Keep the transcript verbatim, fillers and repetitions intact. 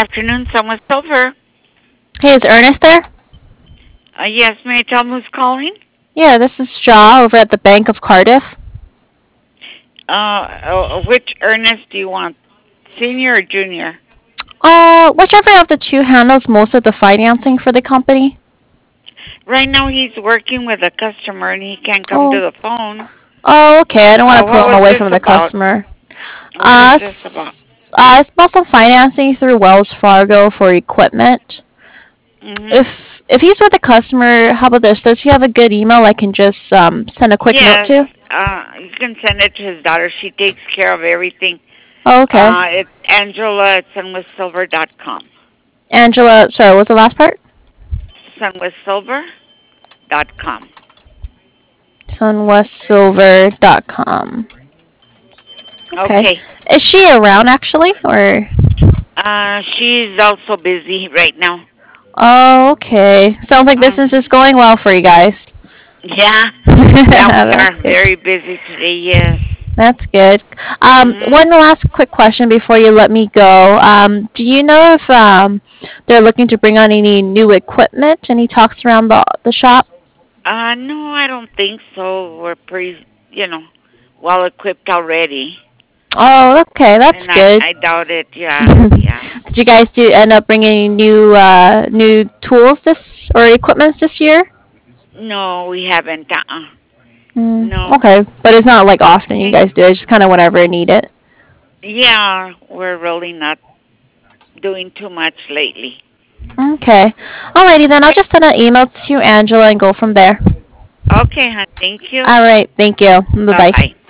afternoon, Sun with Silver. Hey, is Ernest there? Uh, yes, may I tell him who's calling? Yeah, this is Shaw over at the Bank of Cardiff. Uh, uh, which Ernest do you want? Senior or junior? Uh, whichever of the two handles most of the financing for the company. Right now he's working with a customer and he can't come to Oh, the phone. oh, okay. I don't Uh, want to what pull him was away this from the about? customer. What is Uh, this about? s- uh, it's about some financing through Wells Fargo for equipment. Mm-hmm. If if he's with the customer, how about this? Does he have a good email I can just um, send a quick note Yes, to? uh, you can send it to his daughter. She takes care of everything. Oh, okay. Uh, it's Angela at sunwithsilver dot com. Angela, sorry, what was the last part? sunwithsilver dot com. sunwestsilver dot com. Okay. Okay. Is she around actually, or? Uh, she's also busy right now. Oh, okay. Sounds like Um, business is going well for you guys. yeah, yeah, we That's are good. very busy today. Yes. That's good. Um, Mhm. one last quick question before you let me go. Um, do you know if um, they're looking to bring on any new equipment? Any talks around the the shop? Uh, no, I don't think so. We're pretty, you know, well equipped already, Oh, okay, that's and I, good. I doubt it. Yeah, yeah. Did you guys do end up bringing new uh, new tools this or equipments this year? No, we haven't. Uh-uh. Mm, No. okay, but it's not like often you Okay. guys do it. It's just kind of whenever you need it. Yeah, we're really not doing too much lately. Okay. Alrighty then. I'll Okay. just send an email to Angela and go from there. Okay, hon. Thank you. All right. Thank you. Bye Bye bye. bye.